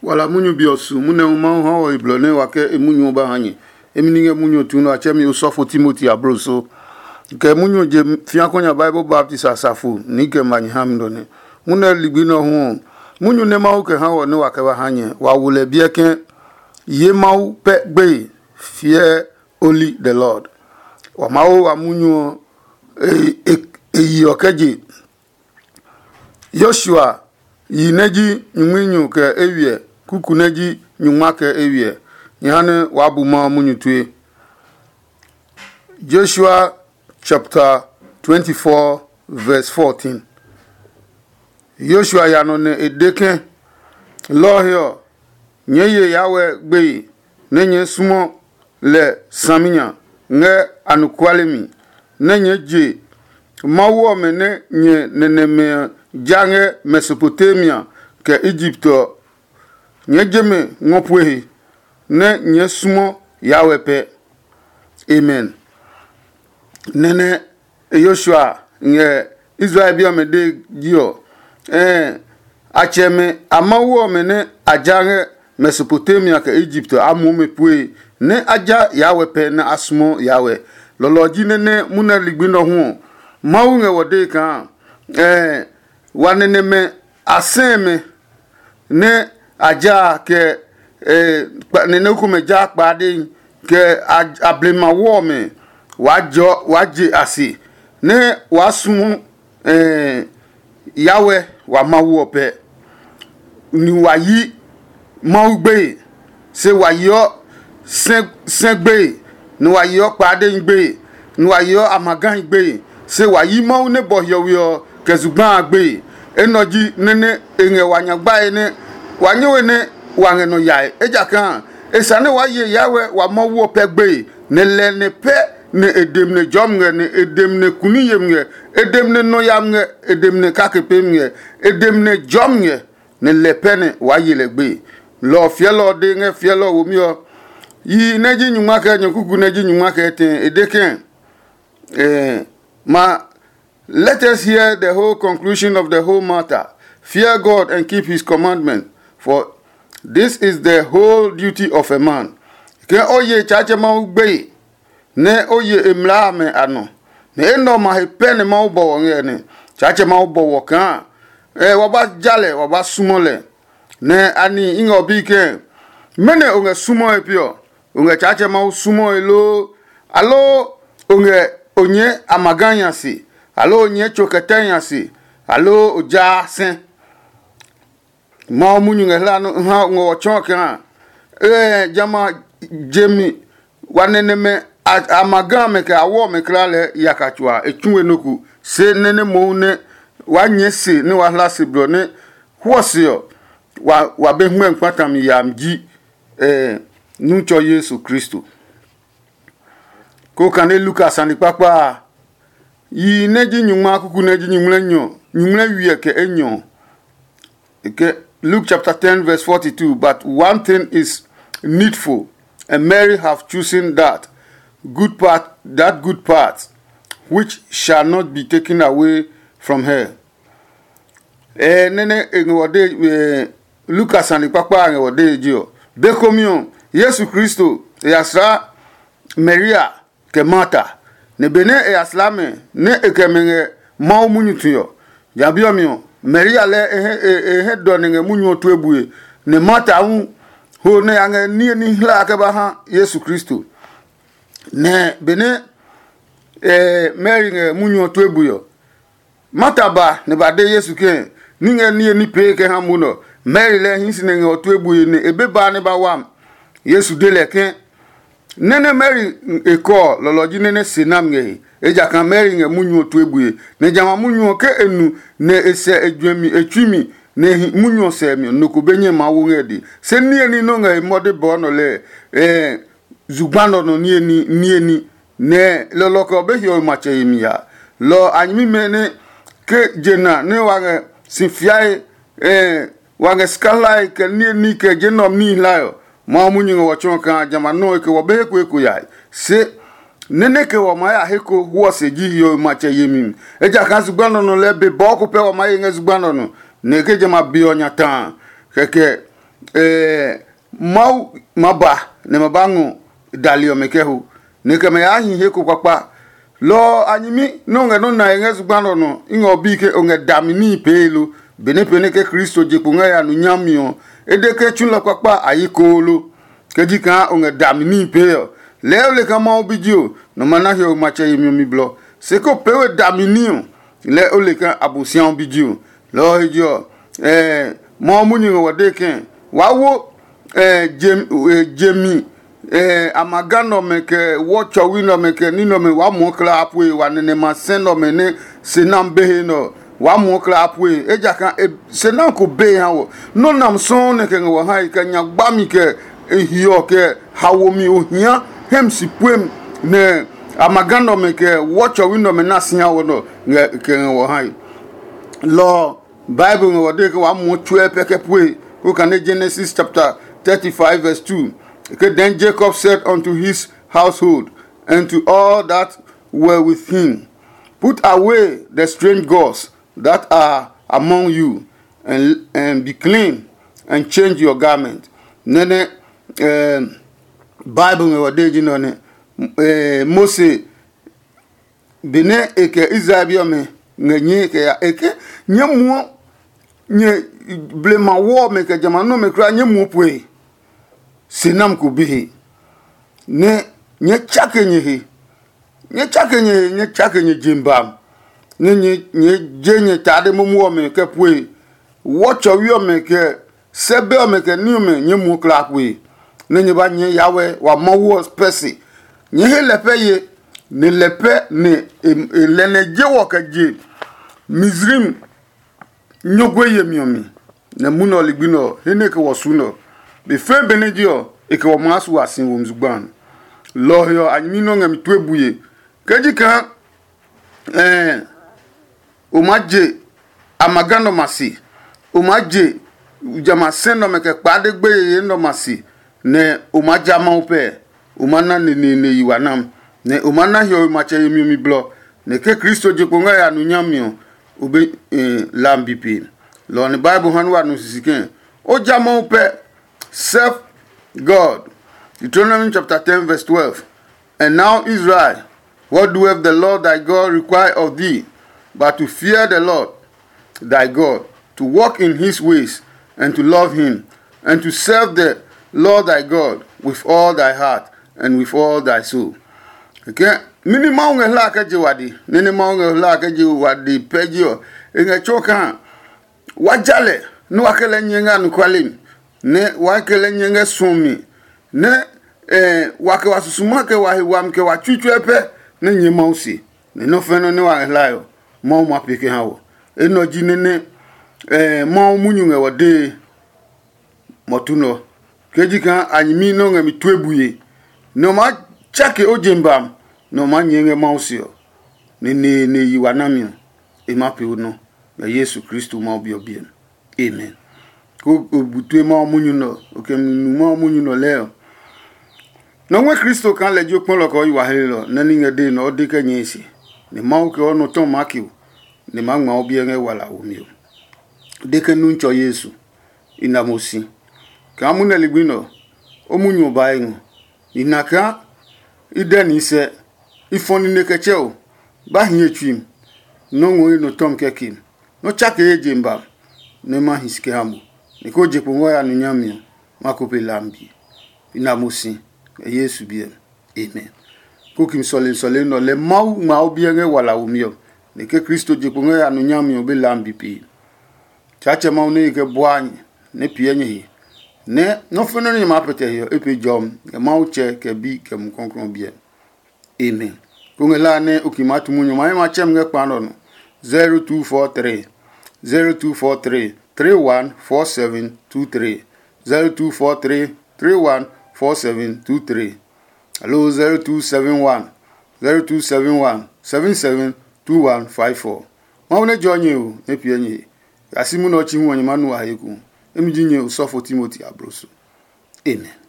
wala munyu biosu mune uma ho iblone wake emunyu ba hanyi emininge munyu tuno achemi usofo Timothy abroso ke munyu je fiakonya Bible Baptist asafu nike manyhamdone mune ligbino ho munyu ne mawo ke ha wo ne wake ba hanyi wa wule bieke ye mawo pe gbe fear only the Lord wa mawo wa munyu yokeji Joshua yineji nyuminyu ke ewie kukuneji nyuma ke ewie nyane wabuma munyutwe. Joshua chapter 24 verse 14. Joshua yanone edeke lohio nyeye yawe gbe nenye sumo le saminya nge anukwalemi nenye je mawo mene nye neneme jange Mesopotamia ke Egypto nyejeme ngopwe ne nyesumo yawepe. Amen. Nene Joshua nge Israel biomede gio acheme amawo mene ajange Mesopotamia ke Egypto amume pwe ne aja yawepe na asmo yawe loloji nene muna ligbino ho maunge wode kan wanene me aseme ne aja ke nene kume ja pade ke ablema wo me waje asi ne wasumu yawe wa mawo pe ni wayi maugbe se wayo segbe ni wayo pade ngbe ni wayo amagan ngbe se wayi mawo ne bohyo kezugban agbe enoji nene enye wanyagba ene wanyewe ne wangeno yai ejakan esane waye yawe wa mawo pegbe ne le ne pe ne edemne jomnge ne edemne kuniyemnge edemne noyamnge edemne kakepemnge edemne jomnge ne le pene waye legbe lo fielo de nge fielo womio yi neji nyuma ka nyokugu neji nyuma ka eten edeken let us hear the whole conclusion of the whole matter. Fear God and keep his commandment, for this is the whole duty of a man. Ke oye chache ma ugbe ne oye emla me ano ne eno ma hepene ma ubo ngene chache ma ubo kan waba jale waba sumole ne ani ingo bike mene onge sumo epio onge chache ma sumo elo alo onge onye amaganya si alo nye choketanya si alo oja sen ma munyu ngela no ha ngo choka jama jemi wanene me amagame ka awo me krale yakachwa etunwe noku se nene mo ne wanye se ne wahlase bro ne hwosio wa behwe nkwatam yamji nucho Yesu Kristo ko kane Lucas ani papa yi neji nyuma kuku neji nyumle wie ke enyo ke Luke chapter 10 verse 42. But one thing is needful, and Mary have chosen that good part which shall not be taken away from her. Nene ngode Lucas ani papa ngode jio bekomion Yesu Kristo yasra Maria ke Martha ne bene aslame ne ekemenge mawo munyutuyo yabiomio Maria le donenge munyo tuebue ne Martha ho ne anga ni hla ka ba ha Yesu Kristo ne bene Mary nge munyo tuebuyo Martha ba ne ba de Yesu ke ni pe ke ha muno Mary le hinsi ne nge tuebue ne ebeba ne ba wam Yesu de le ke nene Mary eko loloji nene sinam nge eja kan Mary nge munyo tuebue ne jama munyo ke enu ne ese edwemi etwimi ne munyo semi noko benye mawo ngedi se nieni no nge mode bono le zugbano no nieni ne loloko behio mache yimia lo anyimi mene ke jena ne wange sinfiai wange skalai ke nieni ke jenom ni layo ma munyo wacho kan jama no ke wobe ku yai se nene ke wa maya heko huwa seji yo mache yemi eja kan zugbano no lebe boku pe wa maya nge zugbano no ne ke jama bionya tan keke mau maba ne mabangu dalio mekehu ne kama ya hi ko kwapa lo anyimi no nga no na ngezu gbano no ingo bike onge damini pelu benepene ke Kristo jekunga ya no nyamio edeke chula kwapa ayikolo kedika onge damini peyo leo le kama obidio no manahi o mache yimi blo seko pewe damini le ole kan abusian bidio lo hijo mo munyi wadeke wawo jemi amagano meke watcho wino meke nino me wa mo kla apwe wa nene ma sendo me ne senam behe no wa mo kla apwe eja kan senam ko be ha wo no nam so ne ke wo ha ka nya gba mi ke ehio ke hawo mi ohia hem sipwem ne amagano meke watcho wino me na sia wo no ke wo ha lo bible no de ke wa mo tue peke pwe ko kan Genesis chapter 35 verse 2. Okay, then Jacob said unto his household and to all that were with him, put away the strange gods that are among you, and be clean, and change your garment. Nene Bible me wade jino ne Mose bene eke Israel me ngenye ke ya eke nyemu nye blema wo me ke jamano me kra nyemu pwe sinam ko bihi ne nye chakenye jimbam ne jenye tade momu me ke pwe watcho wi me ke sebe me ke ni me nyemu kra pwe ne nye ba nye yawe wa mawo spesi nye lepe ye ne lepe ne lene jewo ka je Mizrim nyogwe ye miomi na muno ligbino hene ke wasuno be fe benedio e ke womasu asin wo mzugban lo yo anyino ngam twebuye kejika umaje amagano masi umaje ujama sendo meke pade gbe ye no masi ne umaja maupe umana ne yiwanam ne umana hio mache yemi blo ne ke Kristo jekonga ya nunyamio ube lambipi lo ni Bible hanwa no sisiken o jama upe serve God. Deuteronomy chapter 10 verse 12. And now Israel, what doeth the Lord thy God require of thee, but to fear the Lord thy God, to walk in his ways, and to love him, and to serve the Lord thy God with all thy heart and with all thy soul. Okay? Mini maunga la ka jiwadi, nini maunga la ka jiwadi pejio, inga choka wajale, nuakele nyenga nukwalim, ne wakele nyenga sumi, ne wake wasusumake wamke wachuchwepe, ne nye mausi, ne no feno ne wangelayo, mau mapike hawo, eno jinene, mau munyunge wade, motuno, kejika anyimino nge mitwebuye, no ma chake ojembam, no ma nyenge mausio, ne yiwanamio, emape uno, ya Yesu Kristu maubio. Amen. Ko butwe ma omunyuno oke ma omunyuno leo no nwe Kristo kan lejo pon loko yiwa helelo na ninga de no de kanyesi ne ma oke ono ton makiu ne ma ngma obi en wala omio de kanu ncho Yesu inamosi ka mu na ligbino omunyu ba yin inaka idani se ifoni ne kecheo ba hin etwim no nwe no tom kekim no chake ejemba ne ma hiske hamu niko jepungo ya nunyamio makope lambi inamusi Yesu bien. Amen. Kukim sole no le mau bien wala umio nike Kristo jepungo ya nunyamio be lambi pi chache mau ne ke boanyi ne pienye hi ne no feno ni mapete yo epe jom e mau che ke bi ke mkonkron bien. Amen. Kungela ne ukimatu munyo ma chem nge kwano no 0243 314723 0243314723. Hello 0271 772154. Maune jonye o epienye. Asimu no chi hu onyema nu aheku. Emijinye Usofo Timothy Abroso. Amen.